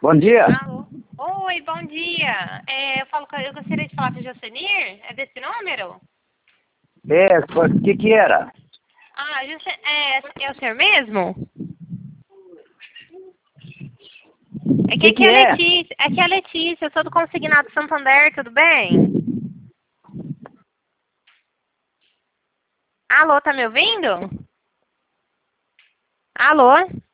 Bom dia. Alô? Oi, bom dia. Eu gostaria de falar com o Jocenir. É desse número? O que era? Ah, é o senhor mesmo? É que aqui Que é a é? Letícia. Aqui é a Letícia, eu sou do Consignado Santander, tudo bem? Alô, tá me ouvindo? Alô?